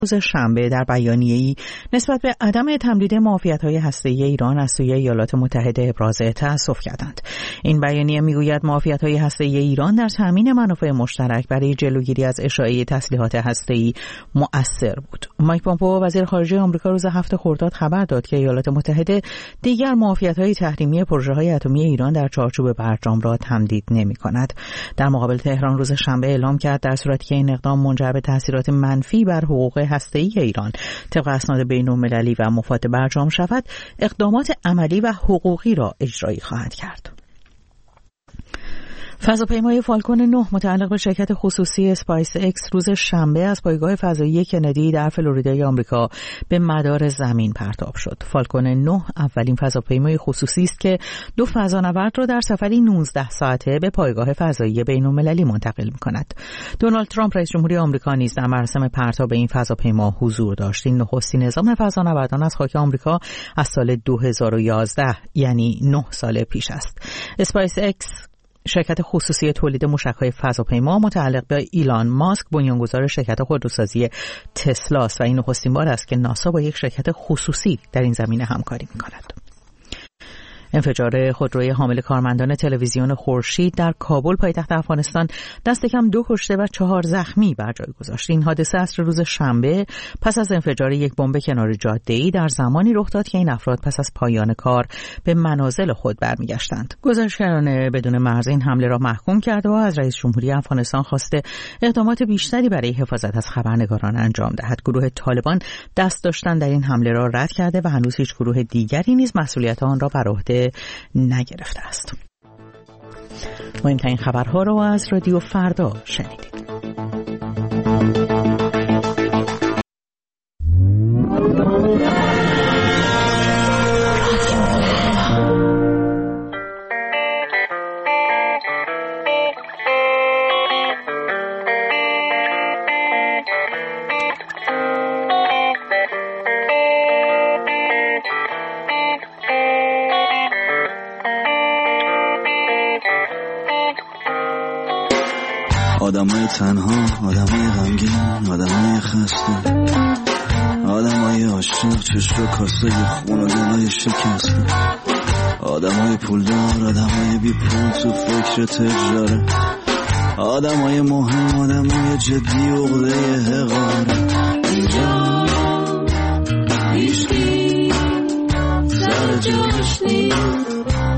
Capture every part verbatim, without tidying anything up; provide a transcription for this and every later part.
روز شنبه در بیانیه‌ای نسبت به عدم تمدید معافیت‌های هسته‌ای ایران از سوی ایالات متحده ابراز تأسف کردند. این بیانیه میگوید معافیت‌های هسته‌ای ایران در تامین منافع مشترک برای جلوگیری از اشاعه تسلیحات هسته‌ای مؤثر بود. مایک پومپئو وزیر خارجه آمریکا روز هفتم خرداد خبر داد که ایالات متحده دیگر معافیت‌های تحریمی پروژه‌های اتمی ایران در چارچوب برجام را تمدید نمی‌کند. در مقابل تهران روز شنبه اعلام کرد در صورتی که این اقدام منجر به تاثیرات منفی بر حقوق هسته‌ای ایران طبق اسناد بین‌المللی و مفاد برجام شود، اقدامات عملی و حقوقی را اجرایی خواهد کرد. فضاپیمای فالکون نه متعلق به شرکت خصوصی اسپایس اکس روز شنبه از پایگاه فضایی کندی در فلوریدای آمریکا به مدار زمین پرتاب شد. فالکون نه اولین فضاپیمای خصوصی است که دو فضانورد را در سفری نوزده ساعته به پایگاه فضایی بین‌المللی منتقل می‌کند. دونالد ترامپ رئیس جمهوری آمریکا نیز در مراسم پرتاب این فضاپیما حضور داشت. این نخستین نظام فضانوردان از خاک آمریکا از سال دو هزار و یازده، یعنی نه سال پیش است. اسپایس اکس شرکت خصوصی تولید موشک‌های فضاپیما متعلق به ایلان ماسک بنیانگذار شرکت خودروسازی تسلا است و این نخستین بار است که ناسا با یک شرکت خصوصی در این زمینه همکاری می‌کند. انفجار خودروی حامل کارمندان تلویزیون خورشید در کابل پایتخت افغانستان دست کم دو کشته و چهار زخمی بر جای گذاشت. این حادثه عصر روز شنبه پس از انفجار یک بمب کنار جاده‌ای در زمانی رخ داد که این افراد پس از پایان کار به منازل خود برمیگشتند. گزارشگران بدون مرز این حمله را محکوم کرده و از رئیس جمهوری افغانستان خواسته اقدامات بیشتری برای حفاظت از خبرنگاران انجام دهد. گروه طالبان دست داشتن در این حمله را رد کرده و هنوز هیچ گروه دیگری نیز مسئولیت آن را بر عهده نگرفته است. مهمترین خبرها را از رادیو فردا شنیدید. آدمای تنها، آدمای غمگین، آدمای خسته، آدمای عاشق، چشم و کاسه خون و دلای شکسته، آدمای پولدار، آدمای بی پول تو فکر تجاره، آدمای مهم، آدمای جدی عقده حقارت. اینجا هیچکی سر جاش نیست،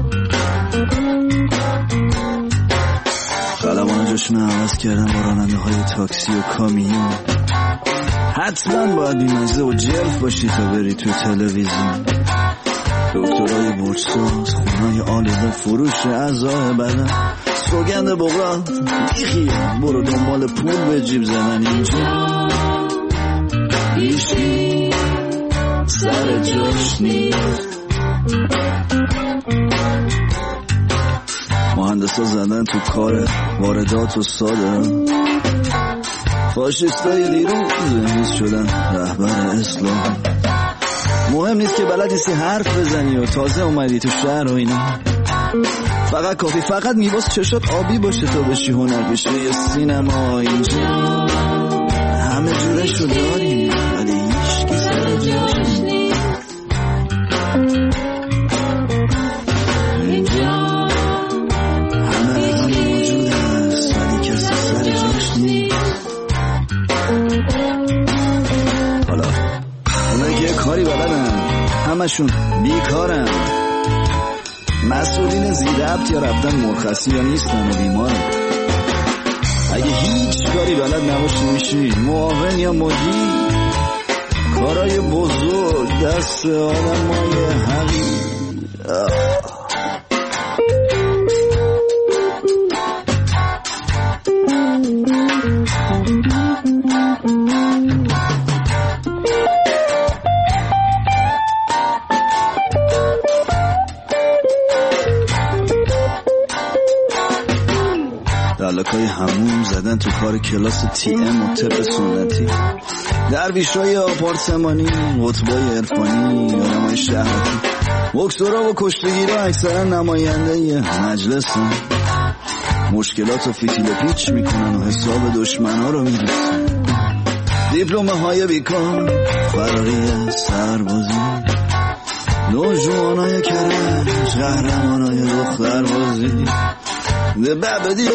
خلبان جاشون عوض کردن با راننده های تاکسی و کامیون. حتما باید بیمزه و جلف باشی تا بری تو تلویزیون. دکترهای برساز، خونهای آلیده، فروش اعضای بدن، سوگند بغرات بیخی، برو دنبال پول به جیب زدن. اینجا هیچکی سر جاش نیست، مهندسا زدن تو کار واردات و صادرات، فاشیستای دیروز امروز شدن رهبر اسلام. مهم نیست که بلد نیستی حرف بزنی و تازه اومدی تو شهر و اینا، فقط کافی فقط میباس چشات آبی باشه تا بشی هنرپیشه یه سینما. اینجا همه جورشو داریم ولی هیچکی سر جاش نیست. کاری بلدن همشون بیکارن، مسئولین زیربط یا رفتن مرخصی یا نیستن و بیمارن. اگه هیچ کاری بلد نباشی میشی معاون یا مدیر. کارای بزرگ دست آدمای حقیر. دلکای همون زدن تو کار کلاس تی ام و طب سنتی، درویشای آپارتمانی، قطبای عرفانی، آدمای شهرتی، بکسورا و کشتگیرا اکثرا نماینده مجلسن. مشکلات و فیتیل پیچ میکنن و حساب دشمنا رو میرسن. دیپلمه های بیکار، فراری از سربازی، نوجوانای کرج، قهرمانای دختر بازی. ده ببدی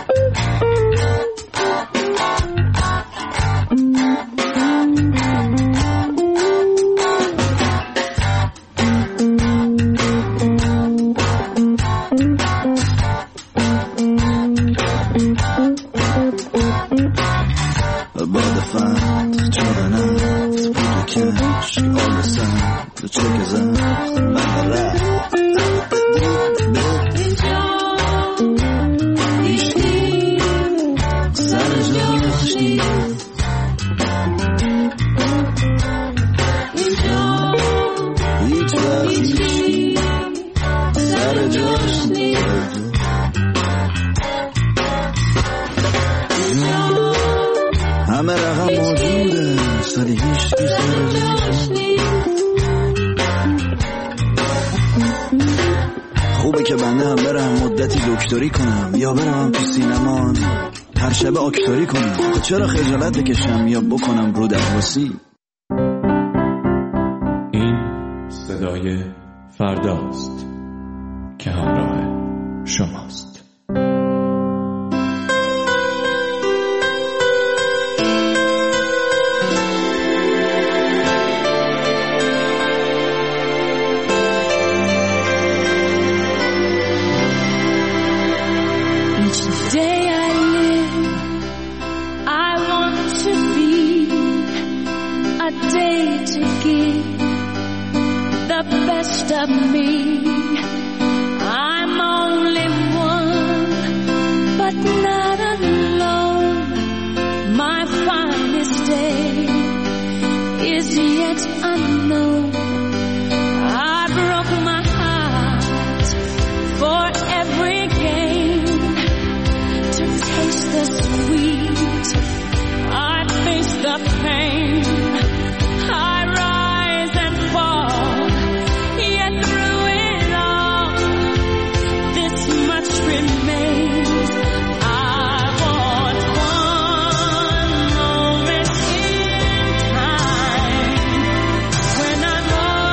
همه رقم موجوده، سالی هیچ کی خوبه که بنده هم برم مدتی دکتری کنم، یا برم تو سینما هر شب اکتوری کنم. چرا خجالت بکشم یا بکنم رو درواسی؟ این صدای فرداست که همراه شماست. Of me, I'm only one, but not alone. My finest day is yet unknown. I broke my heart for every gain, to taste the sweet. I face the pain. I rise and fall. Through it all, this much remains. I want one moment in time when I'm all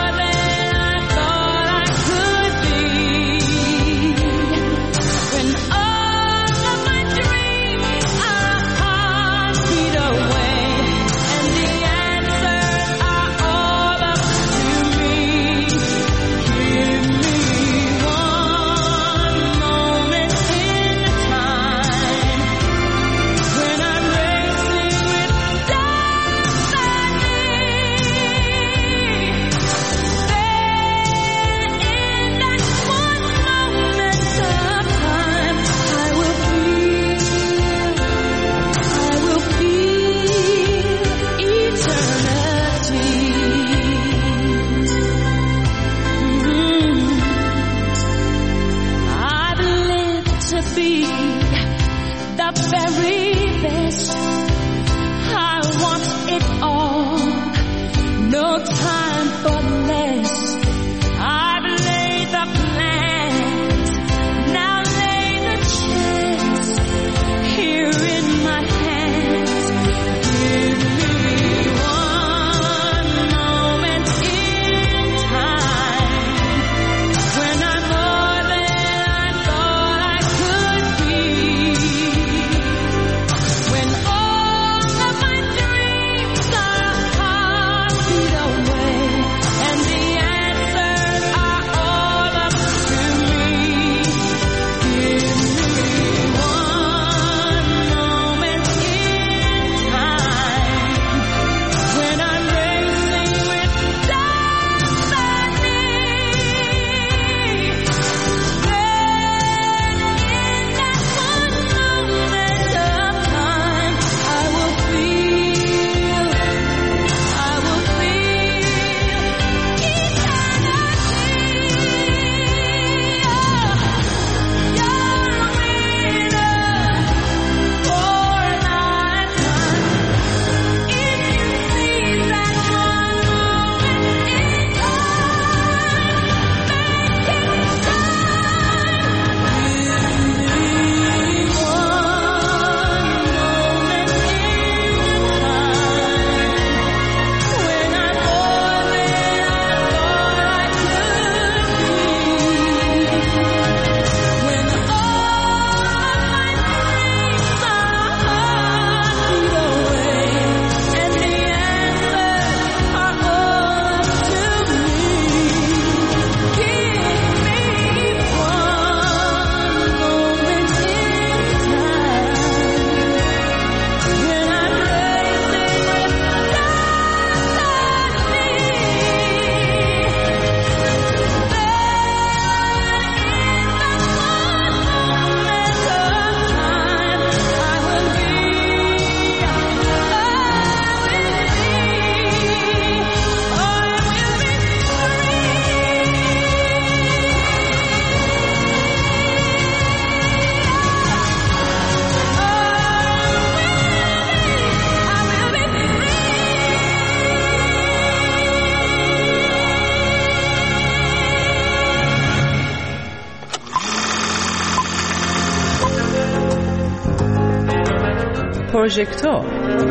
پروژکتور.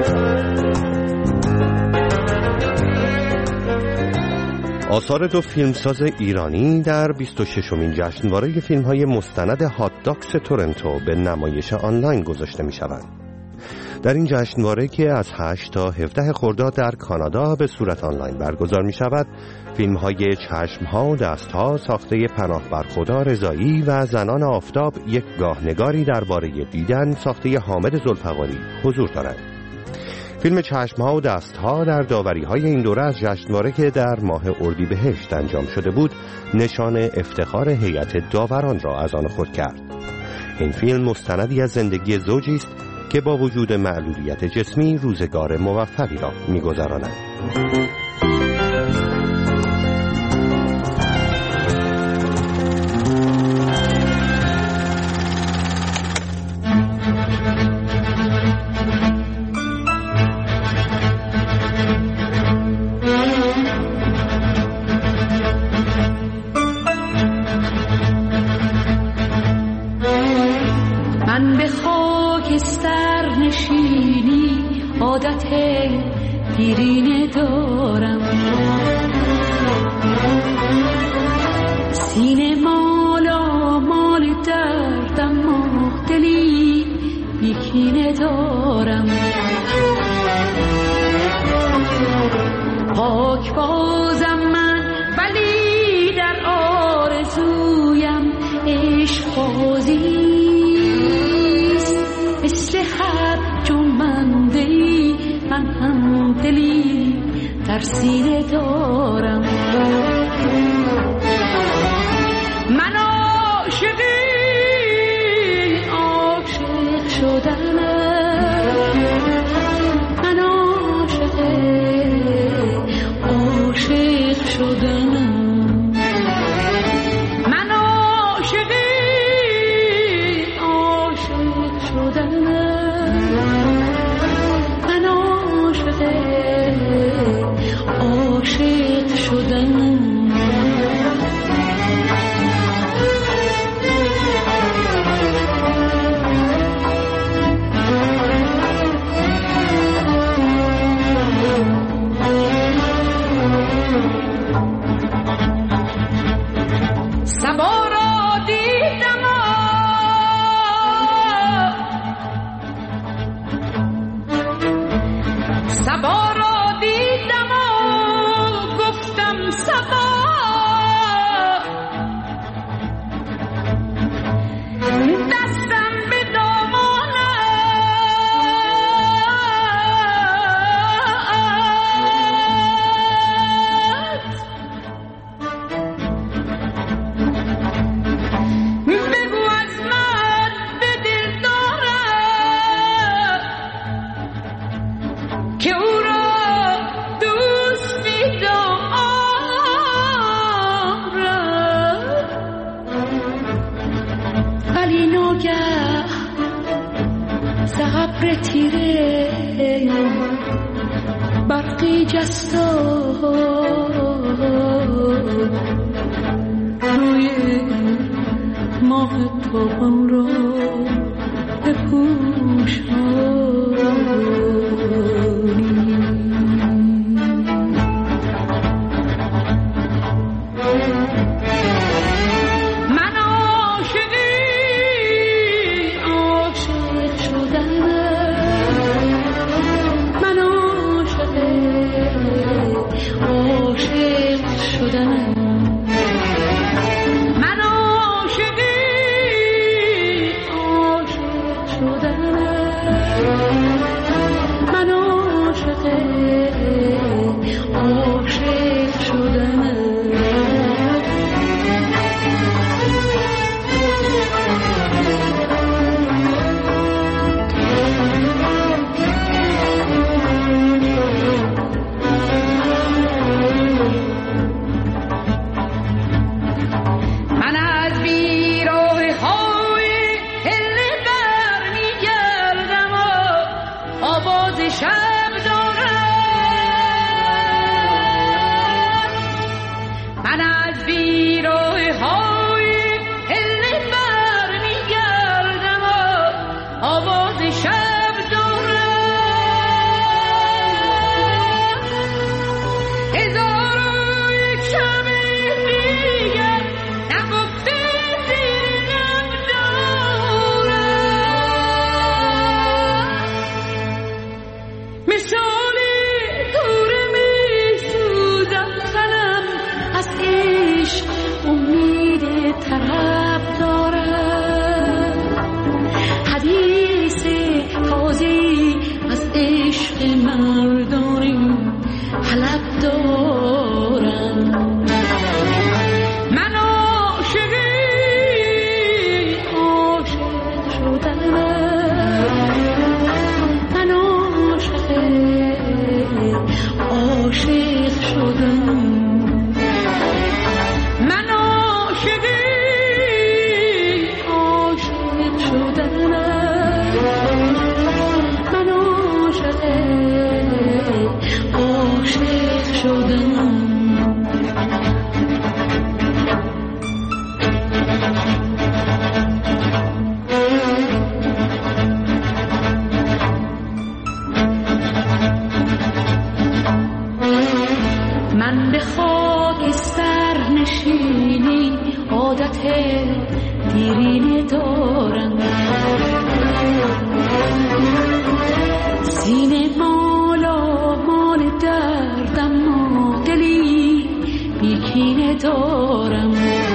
آثار دو فیلمساز ایرانی در بیست و ششمین جشنواره فیلم‌های مستند هات داکس تورنتو به نمایش آنلاین گذاشته می‌شوند. در این جشنواره که از هشت تا هفده خرداد در کانادا به صورت آنلاین برگزار می‌شود، فیلم‌های چشم‌ها و دست‌ها ساخته پناه بر خدا رضایی و زنان آفتاب یک گاهنگاری درباره دیدن ساخته حامد ذوالفقاری حضور دارد. فیلم چشم‌ها و دست‌ها در داوری‌های این دوره از جشنواره که در ماه اردیبهشت انجام شده بود، نشان افتخار هیئت داوران را از آن خود کرد. این فیلم مستندی از زندگی زوجی است که با وجود معلولیت جسمی روزگار موفقی را می‌گذراند. دیرینه دارم، سینه مالا مال دردم مختلی بیکینه دارم، پاک بازم من ولی در آرزویم عشق بازیست، مثل هر جنبنده‌ای من هم دلی در سینه دارم. من عاشقی عاشق شدنم، من عاشقی عاشق شدنم، من عاشقی عاشق شدنم، من عاشق شدنم. سبا را دیدم سبا را دیدم گفتم سبا، دستم به دامانت، بگو از من به دل دارم که او را دوست می‌دارم، ولی ناگه ز ابر تیره برقی جست و روی ماه تابان را بپوشانی. من عاشقی عاشق شدنم، من عاشقی عاشق شدنم، من عاشقی عاشق شدنم، حد دارم. من عاشقی عاشق شدنم، من عاشقی عاشق شدم. من عاشقی عاشق شدنم، من عاشقی عاشق شدم. من به خاک سر نشینی عادت دیرینه دارم. سینه مالا مال دردم ما دلی بیکینه دارم.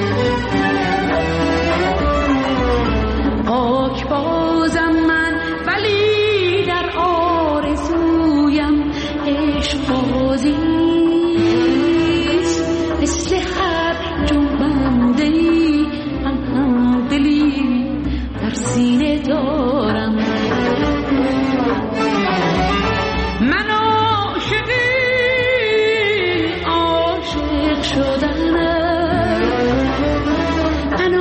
آک بازم من ولی در آرزویم عشق بازی مثل هر جنبنده ای من هم دلی در سینه دارم. من عاشقی عاشق شدنم، من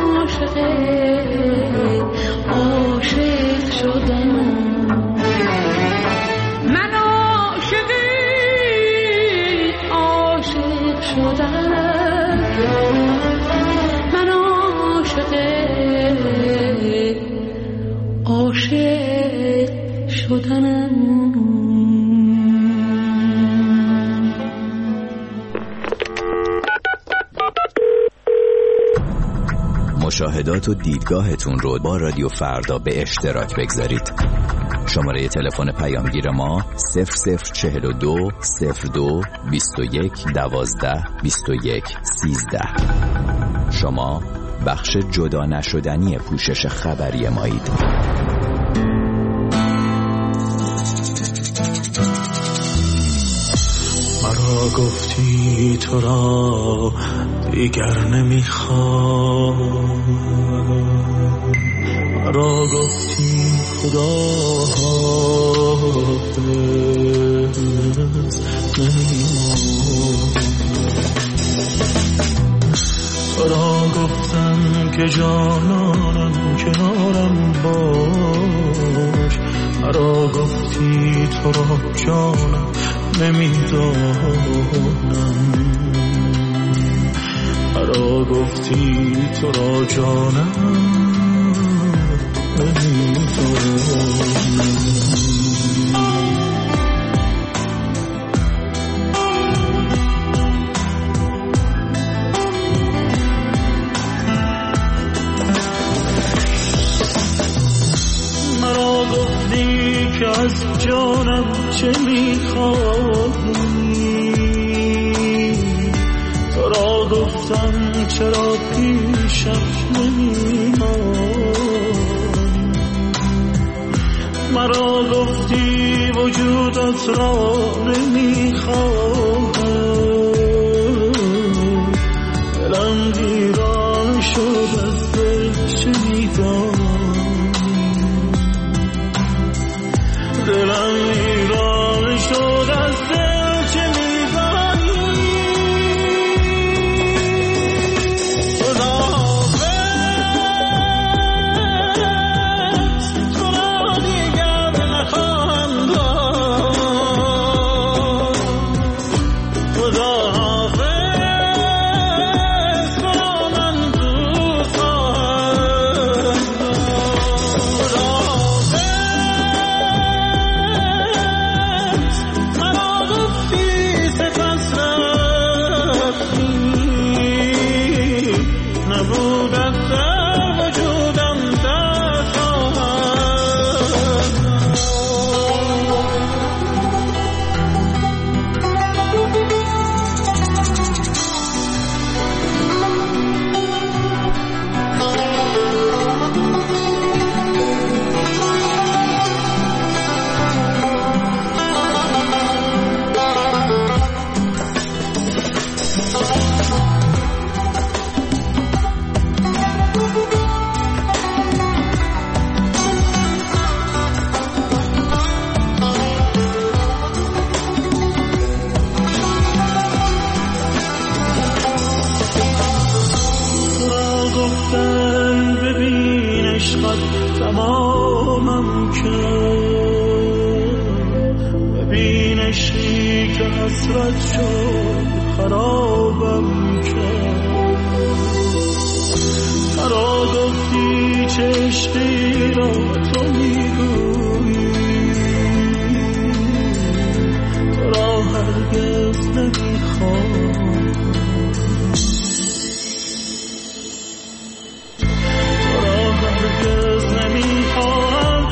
عاشقی عاشق شدنم. من عاشقی عاشق شدنم، من عاشقی عاشق شدنم. مشاهدات و دیدگاهتون رو با رادیو فردا به اشتراک بگذارید. شماره تلفن پیامگیر ما صفر صفر چهل و دو صفر دو بیست و یک دوازده بیست و یک سیزده. شما بخش جدا نشدنی پوشش خبری مایید. مرا گفتی تو را دیگر نمیخوام، مرا گفتی خدا حافظ نمیمون. تو را گفتم که جانانم کنارم باش، مرا گفتی تو را جانم نمیدانم، مرا گفتی تو را جانم نمیدانم. مرا گفتی که از جانم چه میخوایی، تو را گفتم چرا پیشم نمیمانی. مرا گفتی وجودت را نمیخواهم، دلم ویران شد از دل شنیدم، دلم ویران شد از دل چه می‌دانی. خداحافظ تو را دیگر نخواهم داد، خداحافظ تو را من دوست خواهم داد. مرا گفتی سپس رفتی، نبودت در وجودم در خواهد. حسرت شد خرابم کرد. مرا گفتی چه عشقی را تو میگویی، تو را هرگز نمیخوام، تو را هرگز نمیخوام.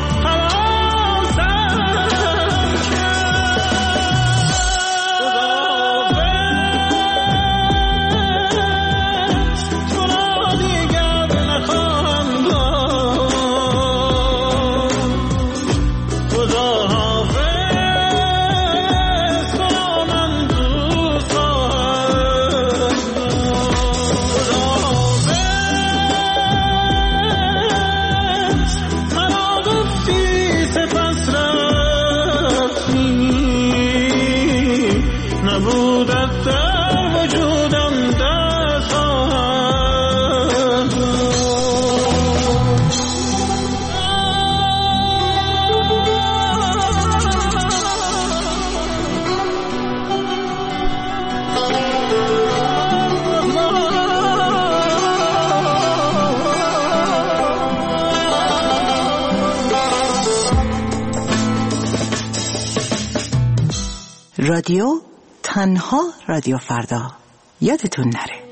رادیو تنها رادیو فردا، یادتون نره.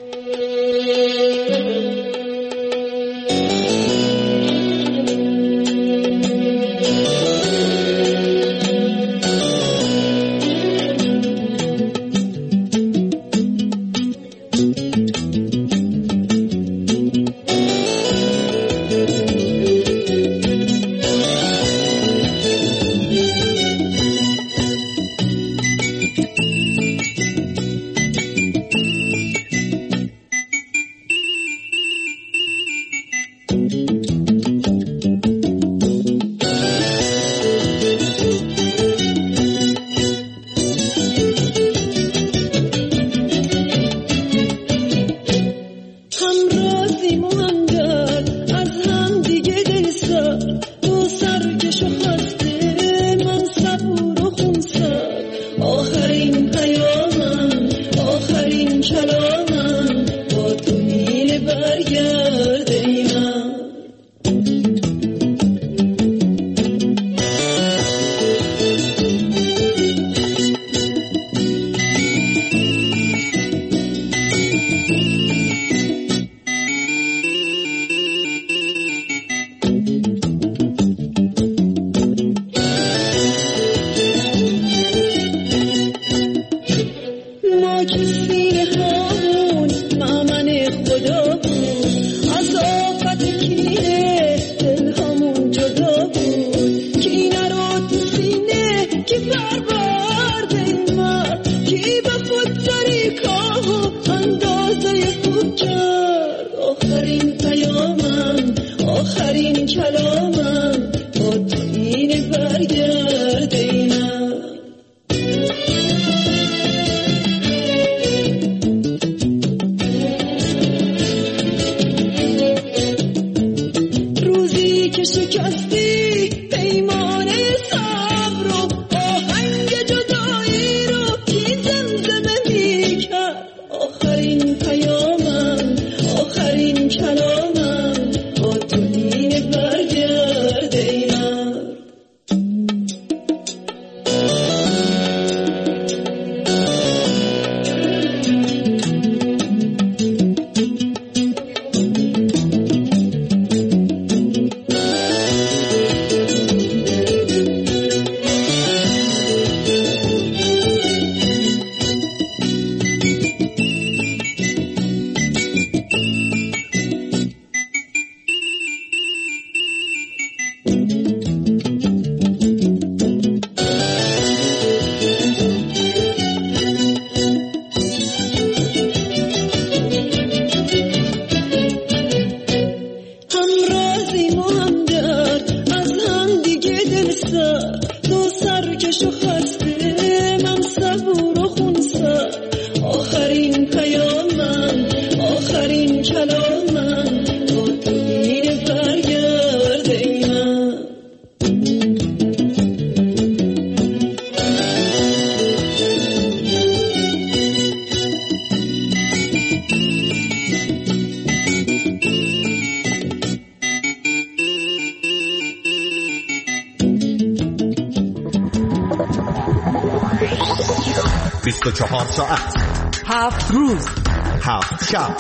بیست و چهار ساعت، هفت روز، هفت شب،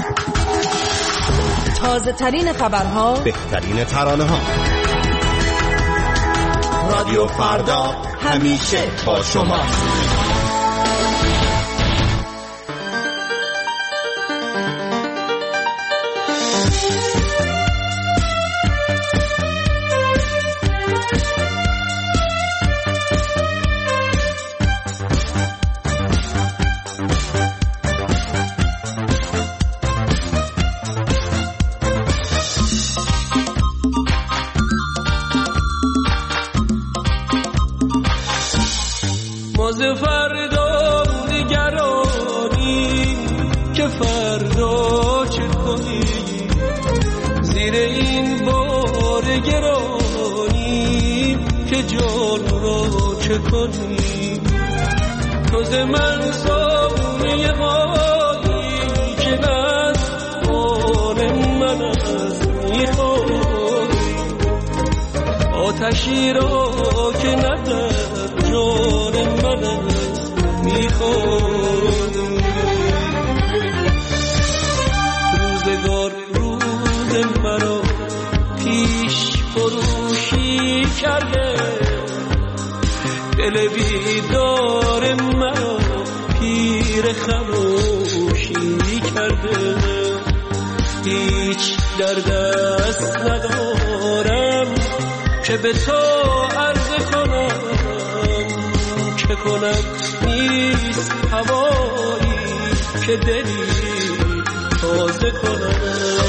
تازه ترین خبرها، بهترین ترانه ها. رادیو فردا همیشه با شماست. فردا نگرانی که فردا چه کنی، زیر این بار گرانی که جان را چه کنی. تو ز من سامونی غایی که از آن من از میخوایی، آتشی را که ندر جان من از میخوایی. روزگار روز مرا پیش فروشی کرده، دل بیدار مرا پیر خموشی کرده. هیچ در دست ندارم که به تو عرض کنم، چه کنم نیست هوایی که دلی تازه کنم.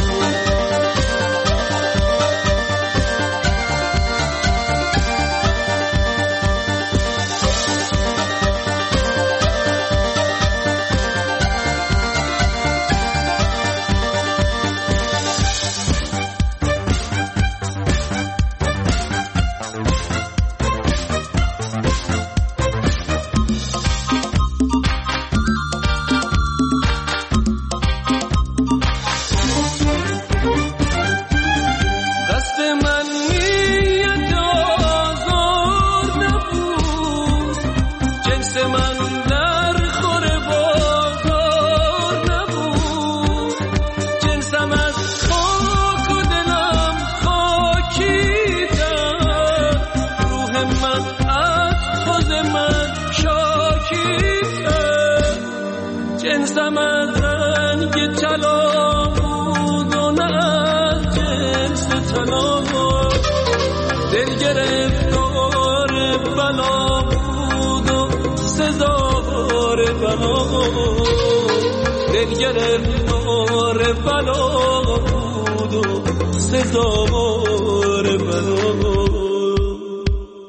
جنسم از رنگ طلا بود و نه از جنس طلا بود، دل گرفتار بلا بود و سزاوار بلا بود، دل گرفتار بلا بود و سزاوار بلا بود.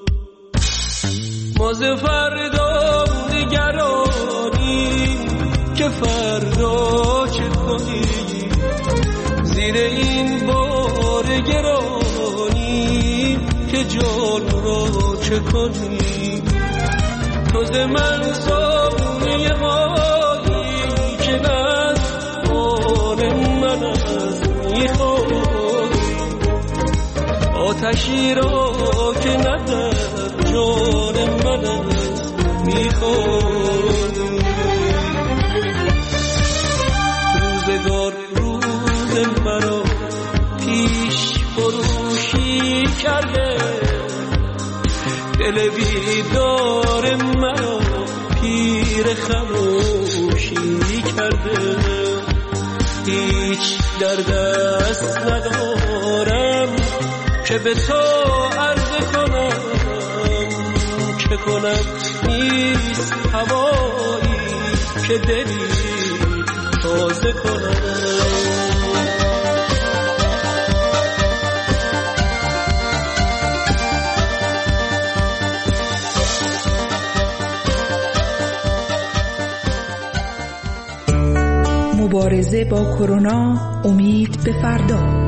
ما ز فردا نگرانی که فردا چه کنی، زیر این بار گرانی که جان را چه کنی. تو ز من صابونی غایی که از آن من از میخوایی، آتشی را که ندر جان من از میخوایی. روزگار روز مرا پیش فروشی کرده، دل بیدار مرا پیر خموشی کرده. هیچ در دست ندارم که به تو عرض کنم، چه کنم نیست هوایی که دلی تازه کنم. مبارزه با کرونا، امید به فردا.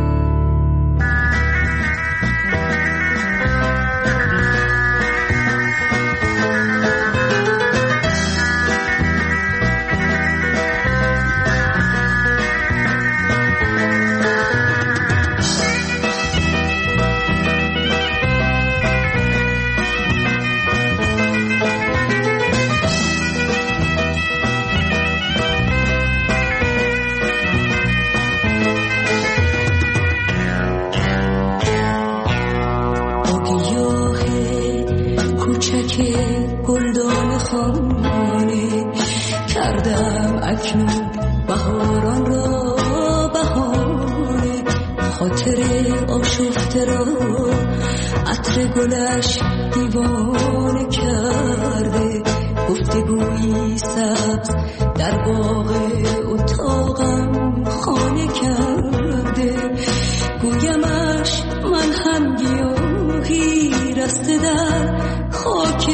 کردم اکنون بهاران را بهانه، خاطر آشفته را عطر گلش دیوانه کرده. گفتگویی سبز در باغ اتاقم خانه کرده. گویمش من هم گیاهی رسته در خاک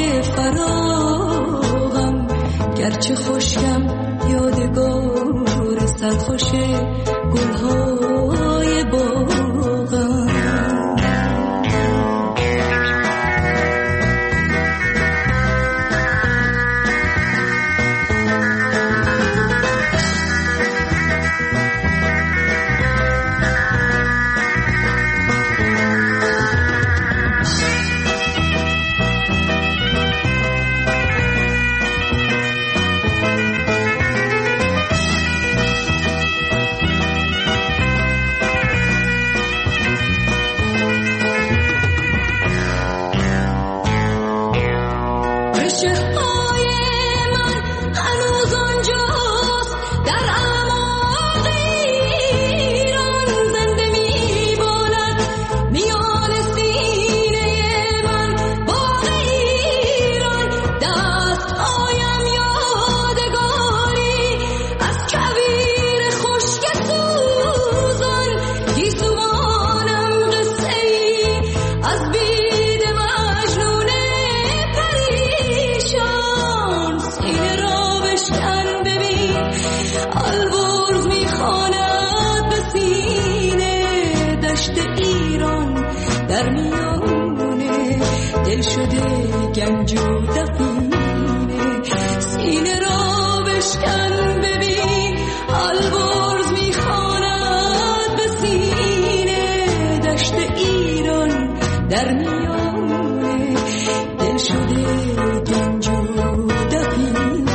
فراغم، گرچه خشکم یادگار سرخوش گلهای باغم. دل شده گنج و دفینه، سینه را بشکن ببین البرز میخواند به سینه. دشت ایران در میانه دل شده گنج و دفینه.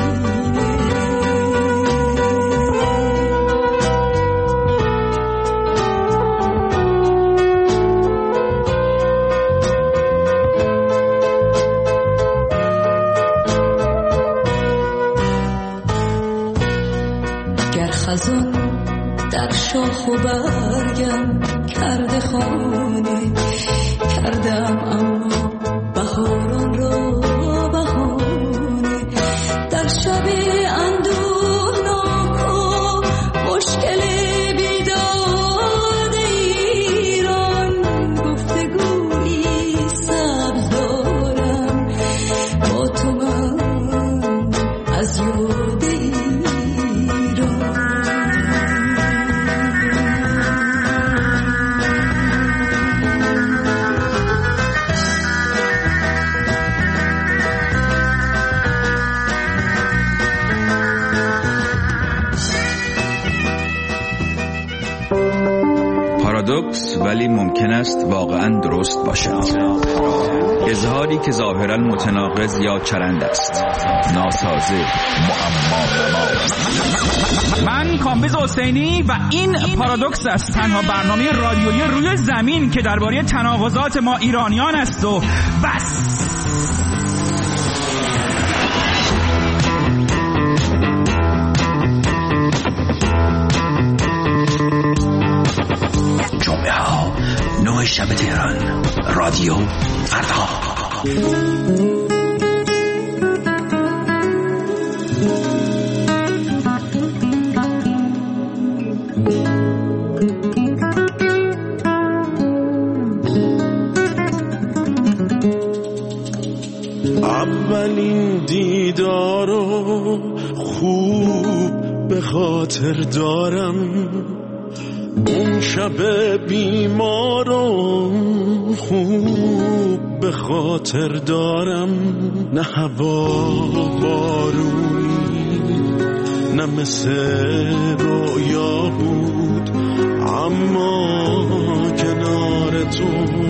خزان در شاخ و برگم کرده خانه، کردم اما بهاران را بهانه. در شب اندوهناک و مشکل بیداد ایران، گفتگویی سبز دارم با تو من از یاد پارادوکس ولی ممکن است واقعا درست باشد. اظهاری که ظاهرا متناقض یا چرند است، ناسازه، معما. من کامبیز حسینی و این پارادوکس است، تنها برنامه رادیویی روی زمین که درباره تناقضات ما ایرانیان است و بس. جمعه ها نه شب تهران، رادیو فردا. اولین دیدارو خوب به خاطر دارم، اون شب بیمارم خوب به خاطر دارم. نه هوا بارونی نه مثل رویا بود، اما کنار تو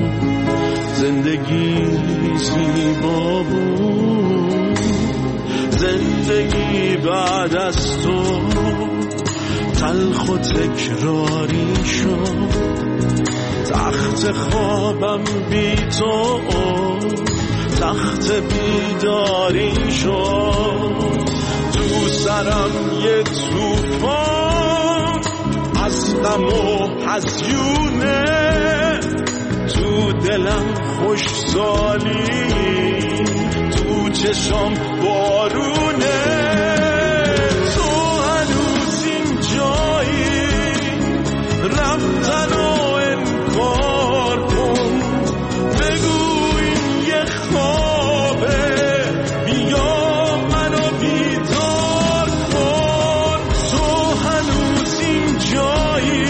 زندگی زیبا بود. زندگی بعد از تو تلخ و تکراری شد، تخت خوابم بی تو تخت بیداری شد. تو رو سرم یه توفان از غم و هزیونه، تو دلم خوش سالی، تو چشم بارونه. تو هنوز این جایی رفتن و انکار کن، بگو این یه خوابه، بیا منو بیدار کن. تو هنوز این جایی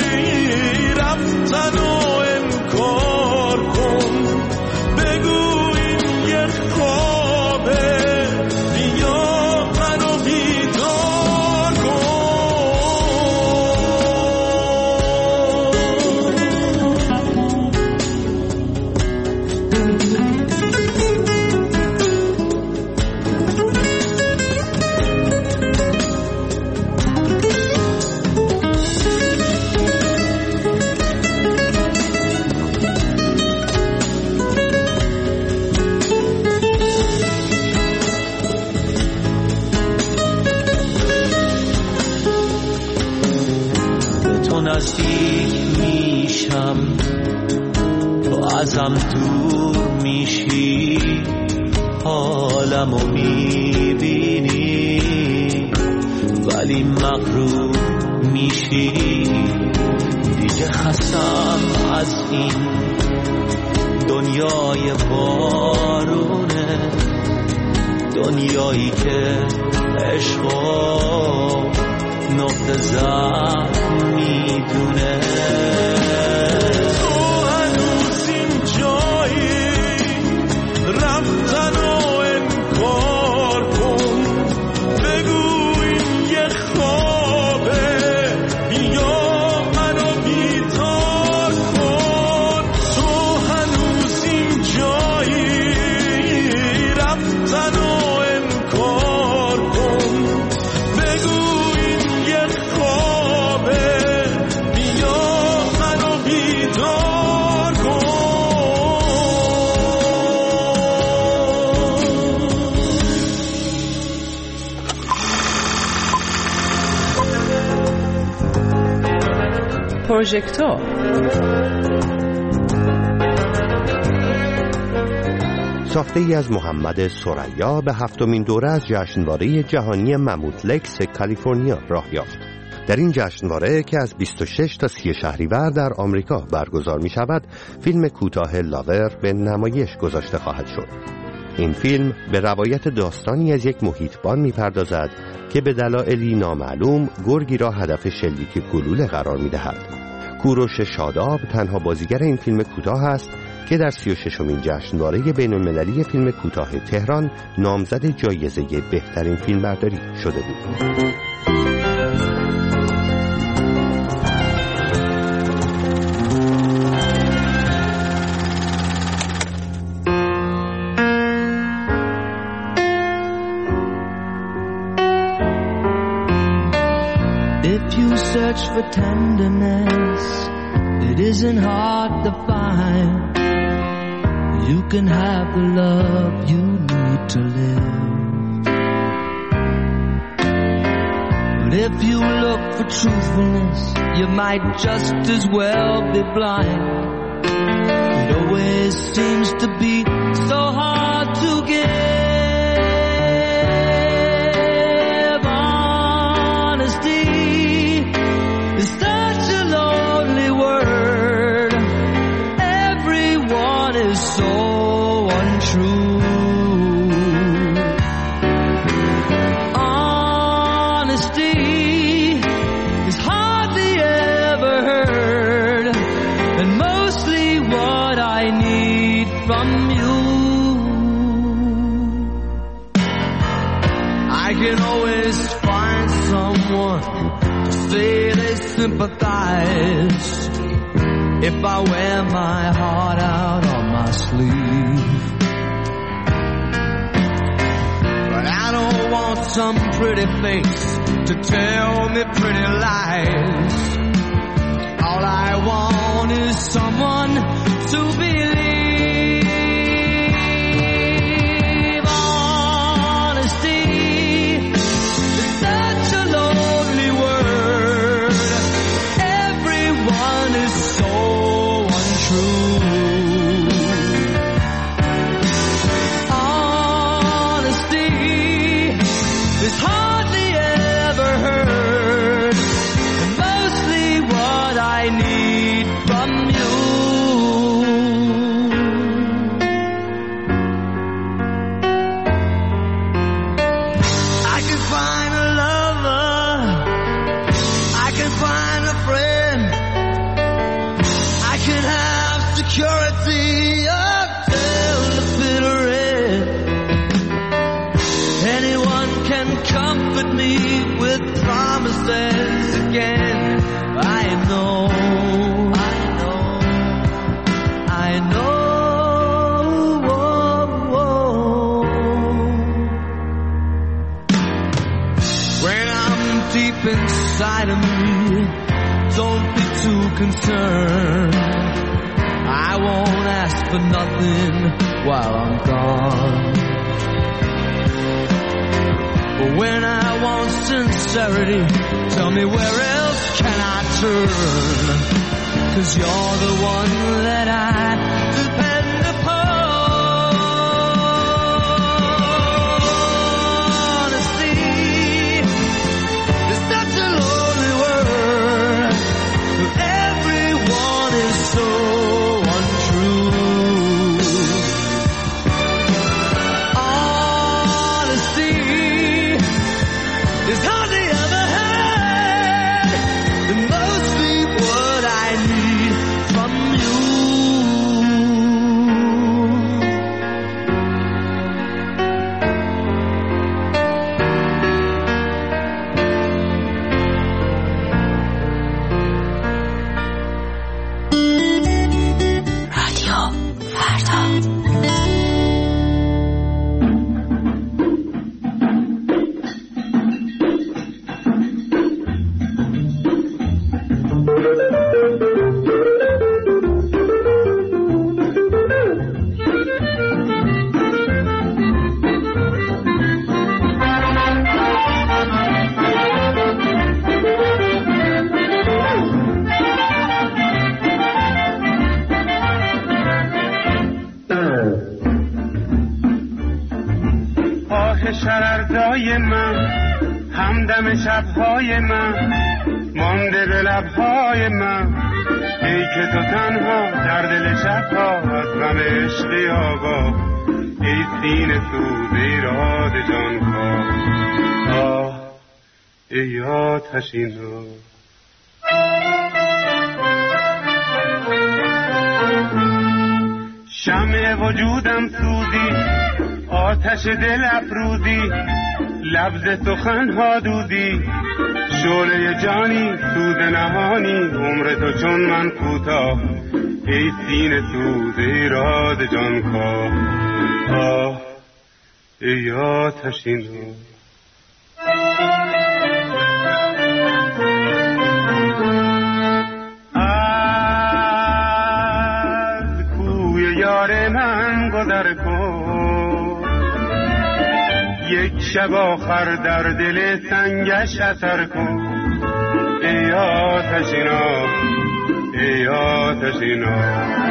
رفتن و انکار کن، بگو این یه خوابه، بیا منو بیدار کن. تو نزدیک میشم، تو ازم دور میشی، حالمو میبینی ولی مغرور میشی. دیگه خستم از این دنیای بارونه، دنیایی که عشقو نقطه ضعف میدونه. تو هنوز این جایی رفتن و انکار کن، بگو این یه خوابه، بیا منو بیدار کن. تو هنوز این جایی رفتن و انکار کن، بگو این یه خوابه، بیا منو بیدار کن. پروژکتور ساخته ای از محمد ثریا به هفتمین دوره از جشنواره جهانی مموتلکس کالیفرنیا راه یافت. در این جشنواره که از بیست و شش تا سی شهریور در آمریکا برگزار می شود، فیلم کوتاه لاور به نمایش گذاشته خواهد شد. این فیلم به روایت داستانی از یک محیطبان می پردازد که به دلایلی نامعلوم گرگی را هدف شلیک گلوله قرار می دهد. کوروش شاداب تنها بازیگر این فیلم کوتاه است که در سی و ششمین جشنواره بین المللی فیلم کوتاه تهران نامزد جایزه بهترین فیلمبرداری شده بود. If you search for tenderness, it isn't hard to find. You can have the love you need to live. But if you look for truthfulness, you might just as well be blind. It always seems to be so hard to give. Sympathize if I wear my heart out on my sleeve. But I don't want some pretty face to tell me pretty lies. All I want is someone to believe. Honesty at me with promises again. I know, I know, I know. Whoa, whoa. When I'm deep inside of me, don't be too concerned. I won't ask for nothing while I'm gone. But when I want sincerity, tell me where else can I turn? 'Cause you're the one that I depend upon. Honesty is such a lonely word. Everyone is so شرردای من، همدم شبهای من، مانده به لبهای من. ای که تو تنها در دل شبها از غم عشقی آگاه، ای سینه سوز ایراد جان کا. آه ای آتشین رو شمع وجودم سوزی، آتش دل افروزی، لبز سخنها دودی، شعله جانی سوز نهانی، عمر تو چون من کوتاه، ای سینه سوز ایراد جان کا. آه ای آتشین رو از کوی یار من گذر کن، یک شب آخر در دل سنگش اثر کن. ای آتشینا، ای آتشینا،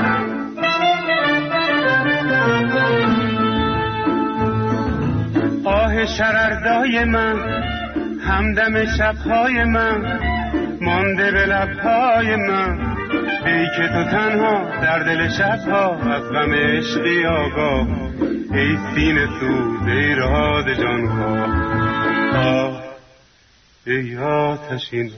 آه شرردای من، همدم شبهای من، مانده به لبهای من. ای که تو تنها در دل شبها از غم عشقی آگاه، ای سینه سوز ایراد جان کا. آه ای آتشین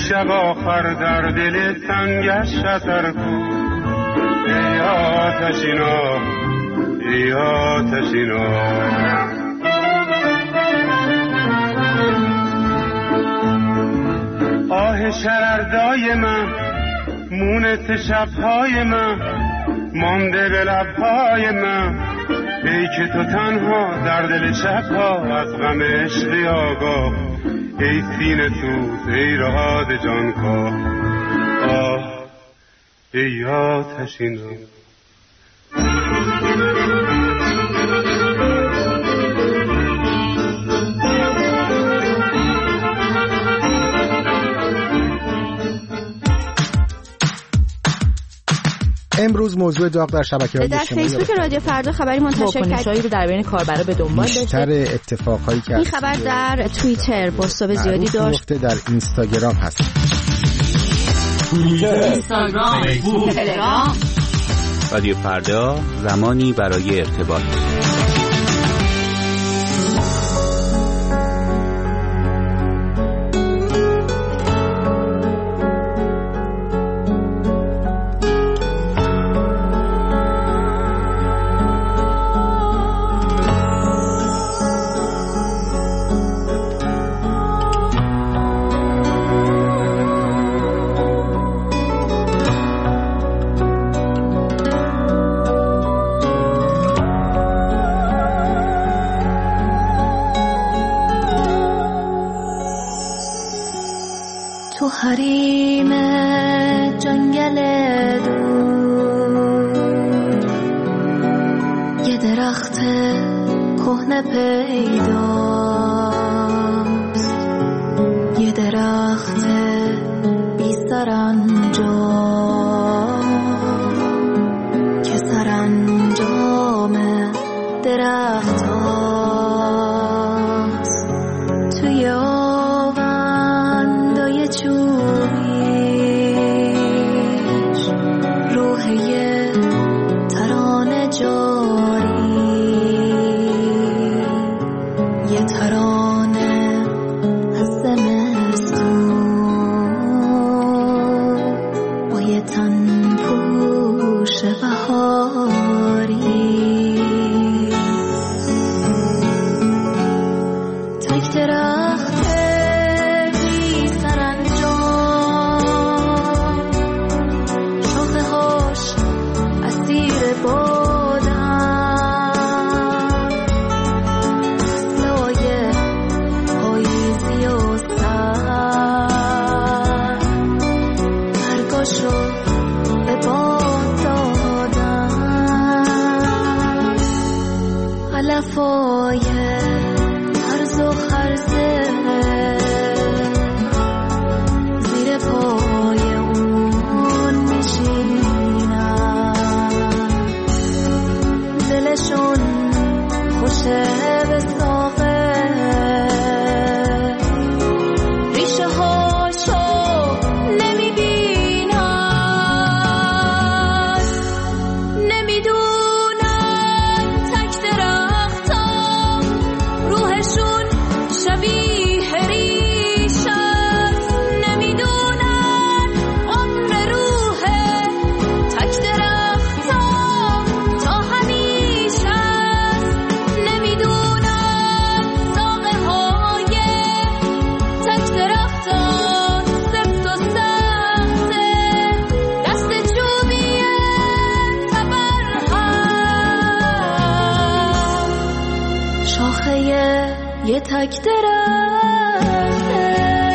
شب آخر در دل سنگش شتر کو. ای آتشینا ای آتشینا آه شرردای من مونت شبهای من مانده به لبهای من. ای که تو تنها در دل شبها از غم عشقی آگاه. ای سینه سوز ای رهاد جانکاه. آه ای آتشینا امروز موضوع داغ در شبکه‌های اجتماعی در فیسبوک رادیو فردا خبری منتشر کرد رو در بین کاربرا به دنبال داشته. بیشتر اتفاقایی که این خبر در توییتر بازتاب زیادی داشت. در اینستاگرام هست. توییتر، اینستاگرام، فیسبوک، تلگرام. رادیو فردا زمانی برای ارتباط. حریم جنگل دور یه درخت کهنه پیداست، یه درخت بی سرانجام که سرانجام درخت هاست. توی آوندای چوبیش روح یه ترانه جاری، یه ترانه از زمستون با یه تن پوش بهاری. تک درخت بی سرانجام، شاخه هاش اسیر بادن، لایه پاییزی و سر برگاشو به باد دادن. علفای هرز و خرزه زیر پای اون میشینن، دلشون خوشه به ساقه، ریشه هاشو نمیبینن، نمیدونن تک درختان روحشون شبیه ریش است، نمیدونن عمر روح تک درختان تا همیشه است، نمیدونن ساقه های تک درختان سفت و سخته، دست چوبیه تبرهم، شاخه یه تک درخته.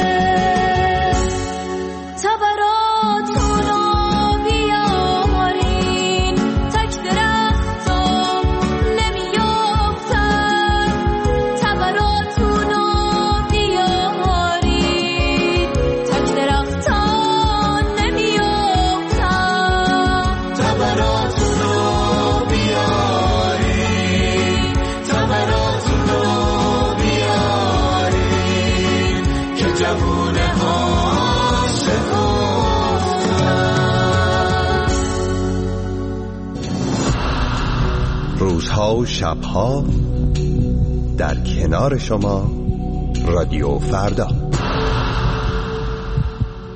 تبراتونو بیارین، تک درختان نمیافتن، تبراتونو بیارین، تک درختان نمیافتن، تبراتونو بیارین، تبراتونو بیارین که جوونه ها روزها و شبها در کنار شما رادیو فردا.